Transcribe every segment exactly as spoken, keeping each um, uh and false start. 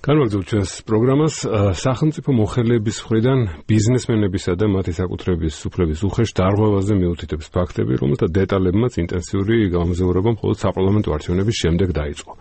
განვაგრძობთ ჩვენს პროგრამას სახელმწიფო მოხელეების მხრიდან ბიზნესმენებისა და მათი საკუთრების უფლების უხეშ დარღვევაზე მიუთითებს ფაქტები, რომელთა დეტალებმაც ინტენსიური გამომზაურება მხოლოდ საპარლამენტო არჩევნების შემდეგ დაიწყო.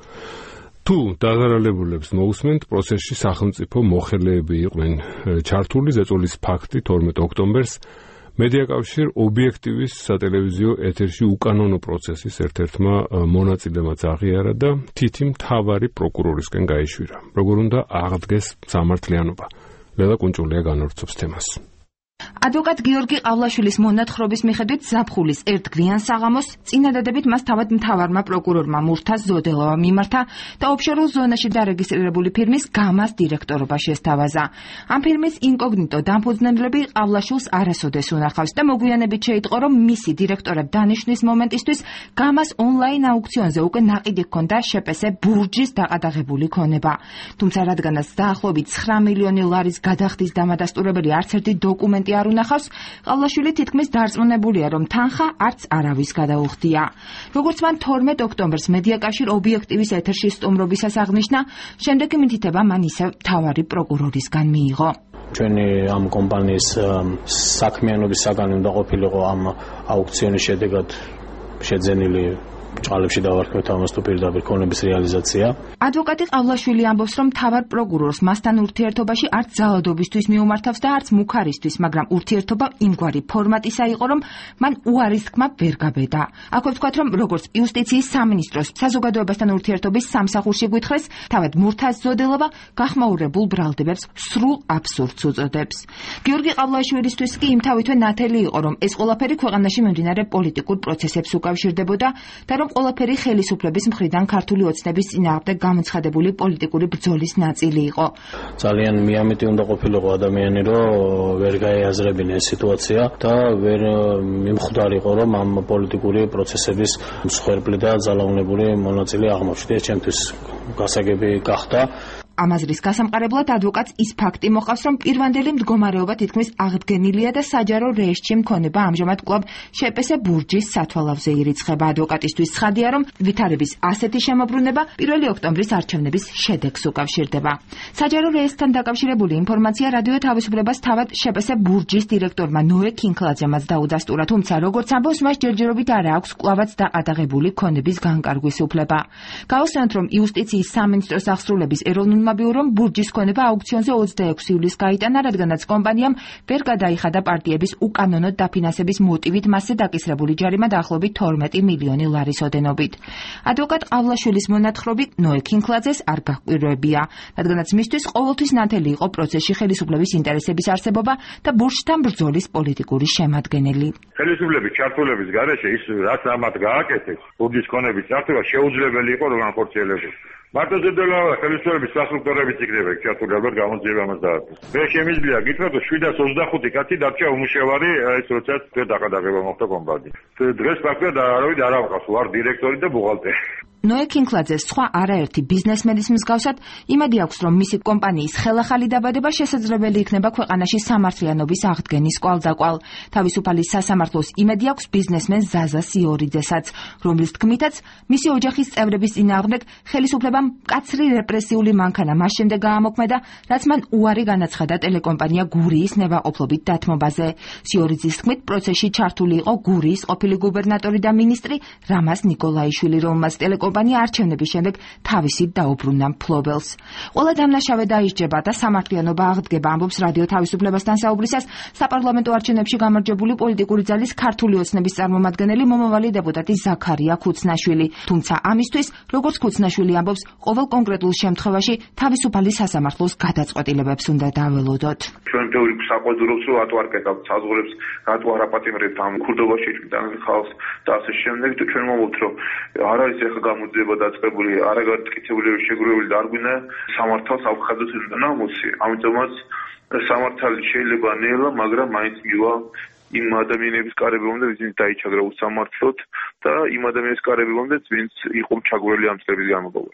თუ დაზარალებულებს მოусმენთ, პროცესში სახელმწიფო მოხელეები იყვნენ ჩართული, ზეწოლის ფაქტი თორმეტ ოქტომბერს მედიაკავშირ ობიექტივის სატელევიზიო ეთერში უკანონო პროცესის ერთ-ერთმა მონაწილემაც აღიარა და თითი მთავარი პროკურორისკენ გაეშვირა. როგორ უნდა აღდგეს სამართლიანობა? ლელა კუნჭულია განვრცობს თემას. ადვოკატ გიორგი ყავლაშვილის მონათხრობის მიხედვით ზაფხულის ერთ გვიან საღამოს წინადადებით მას თავად მთავარმა პროკურორმა მურთაზ ზოდელოვმა მიმართა და ოფშორულ ზონაში დარეგისტრირებული ფირმის გამას დირექტორობა შესთავაზა. ამ ფირმის ინკოგნიტო დამფუძნებლები ყავლაშვილს არასოდეს უნახავს და მოგვიანებით შეიტყო, რომ მისი დირექტორად დანიშვნის მომენტისთვის გამას ონლაინ აუქციონზე უკვე ნაყიდი ჰქონდა შპს ბურჯის დაყადაღებული ქონება. თუმცა რადგანაც დაახლოებით ცხრა მილიონი ლარის გადახდის დამადასტურებელი არც ერთი დოკუმენტი არ უნახავს, ყავლაშვილი თითქმის დარწმუნებულია, რომ თანხა არც არავის გადაუხდია. როგორც მან თორმეტ ოქტომბერს მედიაკავშირ ობიექტივის ეთერში სტუმრობისას აღნიშნა, შემდეგი მითითება მან ისევ მთავარი პროკურორისგან მიიღო. ჩვენი ამ კომპანიის საქმიანობის საგანი უნდა ყოფილიყო ამ აუქციონის შედეგად შეძენილი ჭყალებში დავარქვეთ ამას თუ პირდაპირ ქონების რეალიზაცია. ადვოკატი ყავლაშვილი ამბობს, რომ მთავარ პროკურორს მასთან ურთიერთობაში არც ძალადობისთვის მიუმართავს და არც მუქარისთვის, მაგრამ ურთიერთობა იმგვარი ფორმატისა იყო, რომ მან უარის თქმა ვერ გაბედა. აქვე ვთქვათ, რომ როგორც იუსტიციის სამინისტროს საზოგადოებასთან ურთიერთობის სამსახურში გვითხრეს, თავად მურთაზ ზოდელობა გახმაურებულ ბრალდებებს სრულ აბსურდს უწოდებს. გიორგი ყავლაშვილისთვის კი იმთავითვე ნათელი იყო, რომ ეს ყველაფერი ქვეყანაში მიმდინარე პოლიტიკურ პროცესებს უკავშირდებოდა და რომ ყველაფერი ხელისუფლების მხრიდან ქართული ოცნების წინააღმდეგ გამოცხადებული პოლიტიკური ბრძოლის ნაწილი იყო. ძალიან მიამიტი უნდა ყოფილიყო ადამიანი, რომ ვერ გაეაზრებინა ეს სიტუაცია და ვერ მიმხვდარიყო, რომ ამ პოლიტიკური პროცესების მსხვერპლი და ძალაუნებული მონაწილე აღმოჩნდა. ეს ჩემთვის გასაგები გახდა. ამ აზრის გასამყარებლად ადვოკატს ის ფაქტი მოყავს, რომ პირვანდელი მდგომარეობა თითქმის აღდგენილია და საჯარო რეესტში მქონება ამჟამად კვლავ შპს ბურჯის სათვალავზე ირიცხება. ადვოკატისთვის ცხადია, რომ ვითარების ასეთი შემოbrunება პირველი ოქტომბრის არჩევნების შედეგს უკავშირდება. საჯარო რეესტთან დაკავშირებული ინფორმაცია რადიო თავისუფლებას თავად შპს ბურჯის დირექტორმა ნოე ქინქლაძემაც დაუდასტურა, თუმცა როგორც ამბობს, მას ჯერჯერობით არ აქვს კვლავაც დაყადაღებული ქონების განკარგვის უფლება. გავხსენოთ, რომ იუსტიციის სამინისტროს აღსრულების ეროვნულ ბიურომ ბურჯის ქონება აუქციონზე ოცდაექვსი ივლისს გაიტანა, რადგანაც კომპანიამ ვერ გადაიხადა პარტიების უკანონოდ დაფინანსების მოტივით მასზე დაკისრებული ჯარიმა დაახლოებით თორმეტი მილიონი ლარის ოდენობით. ადვოკატ ყავლაშვილის მონათხრობით ნოე ქინქლაძეს არ გაჰკვირვებია, რადგანაც მისთვის ყოველთვის ნათელი იყო პროცესში ხელისუფლების ინტერესების არსებობა და ბურჯთან ბრძოლის პოლიტიკური შემადგენელი. ხელისუფლების ჩართულების გარეშე ის რაც ამათ გააკეთეს, ბურჯის ქონების წარსულობა შეუძლებელი იყო რომ განხორციელებდეს. მარტო ზედელავა ხელისუფლების სასტრუქტურებით იქნება ჩართული ალბათ გამოძიება ამას დაარქვეს. მე შემიძლია გითხრათ, რომ შვიდას ოცდახუთი კაცი დარჩა უმუშევარი ეს როდესაც დაყადაღება მოხდა კომპანიით. დღეს ფაქტია და არავინ არ ამყავს, ვარ დირექტორი და ბუღალტერი. ნოე ქინქლაძეს სხვა არაერთი ბიზნესმენის მსგავსად იმედი აქვს, რომ მისი კომპანიის ხელახალი დაბადება შესაძლებელი იქნება ქვეყანაში სამართლიანობის აღდგენის კვალდაკვალ. თავისუფალი სასამართლოს იმედი აქვს ბიზნესმენ ზაზა სიორიძესაც, რომლის თქმითაც მისი ოჯახის წევრების წინააღმდეგ ხელისუფლებამ მკაცრი რეპრესიული მანქანა მას შემდეგ გაამოქმედა, რაც მან უარი განაცხადა ტელეკომპანია გურიის ნებაყოფლობით დათმობაზე. სიორიძის თქმით, პროცესში ჩართული იყო გურიის ყოფილი გუბერნატორი და მინისტრი რამაზ ნიკოლაიშვილი, რომელმაც ტელეკომპანია არჩევნების შემდეგ თავისით დაუბრუნდა მფლობელს. ყველა დამნაშავე დაისჯება და სამართლიანობა აღდგება, ამბობს რადიო თავისუფლებასთან საუბრისას საპარლამენტო არჩევნებში გამარჯვებული პოლიტიკური ძალის ქართული ოცნების წარმომადგენელი მომავალი დეპუტატი ზაქარია ქუცნაშვილი. თუმცა ამისთვის, როგორც ქუცნაშვილი ამბობს, ყოველ კონკრეტულ შემთხვევაში თავისუფალი სასამართლოს გადაწყვეტილებებს უნდა დაველოდოთ. ჩვენ ბევრი საყვედურობს, რომ რატო არ კეთებთ საზღვრებს, რატო არ აპატიმრებთ ამ ქურდობაში ჭვიდანილ ხალხს და ასე შემდეგ და ჩვენ მომობთ, რომ არ არის ეხლა გამოძიება დაწყებული, არ არის გაკეთებული შეგროვებული და არ გვინდა სამართალს ავხადოთ ნამოსი. ამიტომაც სამართალი შეიძლება ნელა, მაგრამ მაინც მივა იმ ადამიანების კარებებამდე, ვინც დაიჩაგრა უსამართლოდ და იმ ადამიანების კარებებამდე, ვინც იყო ჩაგვრელი ამ წლების განმავლობაში.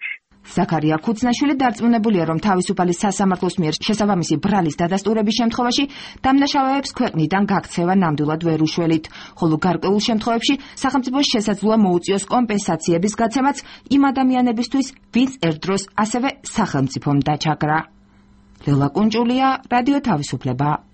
ზაქარია ქუცნაშვილი დარწმუნებულია, რომ თავისუფალი სასამართლოს მიერ შესაბამისი ბრალის დადასტურების შემთხვევაში დამნაშავეებს ქვეყნიდან გაქცევა ნამდვილად ვერ უშველით, ხოლო გარკვეულ შემთხვევებში სახელმწიფოს შესაძლოა მოუწიოს კომპენსაციების გაცემაც იმ ადამიანებისთვის, ვინც ერთდროს ასევე სახელმწიფომ დაჩაგრა. ლელა კუნჭულია, რადიო თავისუფლება.